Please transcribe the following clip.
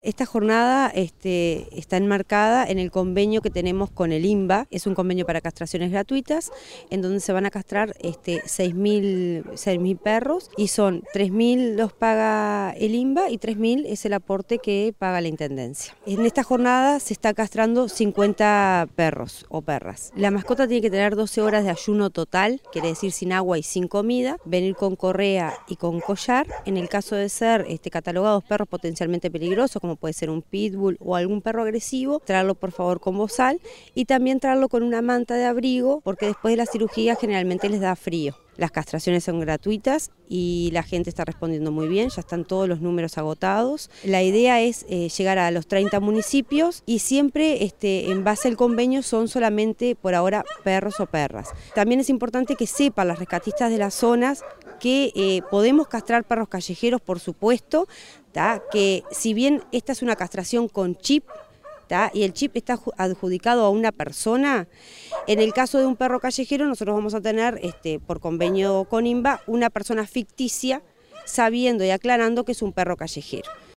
Esta jornada está enmarcada en el convenio que tenemos con el INVA. Es un convenio para castraciones gratuitas, en donde se van a castrar 6.000 perros, y son 3.000 los paga el INVA y 3.000 es el aporte que paga la Intendencia. En esta jornada se está castrando 50 perros o perras. La mascota tiene que tener 12 horas de ayuno total, quiere decir sin agua y sin comida, venir con correa y con collar. En el caso de ser catalogados perros potencialmente peligrosos, como puede ser un pitbull o algún perro agresivo, traerlo por favor con bozal y también traerlo con una manta de abrigo, porque después de la cirugía generalmente les da frío. Las castraciones son gratuitas y la gente está respondiendo muy bien, ya están todos los números agotados. La idea es llegar a los 30 municipios y siempre en base al convenio son solamente por ahora perros o perras. También es importante que sepan las rescatistas de las zonas que podemos castrar perros callejeros, por supuesto, que si bien esta es una castración con chip, y el chip está adjudicado a una persona, en el caso de un perro callejero nosotros vamos a tener, por convenio con INVA, una persona ficticia sabiendo y aclarando que es un perro callejero.